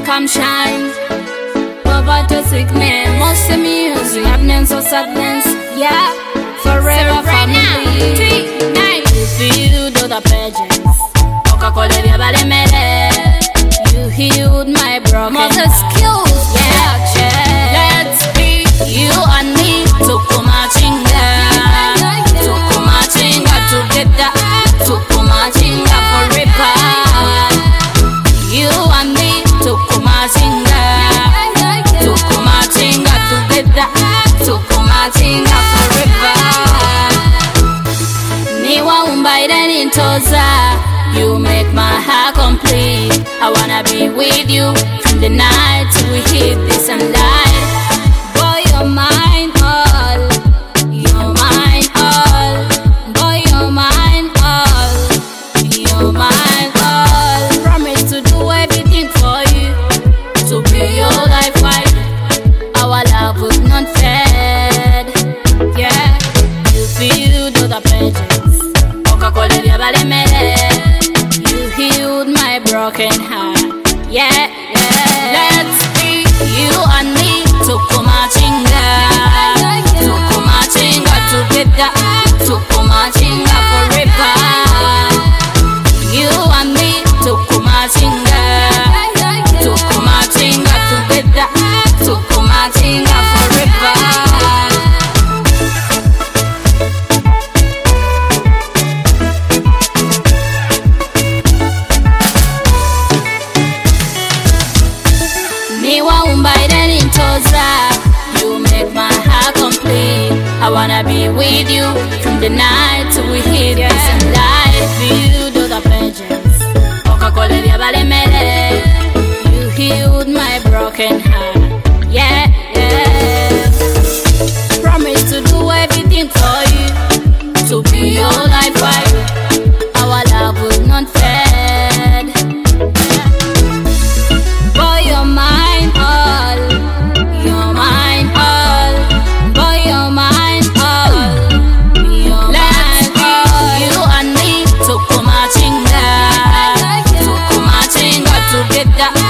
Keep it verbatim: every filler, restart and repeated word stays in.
come shine. Poverty, sickness, most of music, happiness or sadness. Yeah, forever family. Three, nine. If you do the pageants, Coca-Cola, via Balemele. You healed my broken mother skills. Yeah, yeah. Let's be you and me. Tukumachinga, Tukumachinga together. Tukumachinga forever. You and me, Tukumachinga, Tukumachinga together. Tukumachinga forever. Niwa umbaida nintoza. You make my heart complete. I wanna be with you from the night till we hit the sunlight. Boy, you're mine all. You're mine all. Boy, you're mine all. You're mine all. Promise to do everything for you, to be your life wife. Our love would not fade. Yeah, you feel do the pages. Coca-Cola, via Balemele. Healed my broken heart. Yeah, yeah. Let's be you and me. Tukumachinga, Tukumachinga together. Tukumachinga forever. You and me, Tukumachinga, Tukumachinga together. Tukumachinga forever. You make my heart complete. I wanna be with you from the night till we hit the sunlight. You do the pageants, Coca-Cola, via Balemele. You healed my broken heart. Yeah, yeah. Promise to do everything for you, to be your life wife. Our love will not fade. Boy, you're mine all. You're mine all. Boy, you're mine all. You're mine all. You and me, Tukumachinga, Tukumachinga together.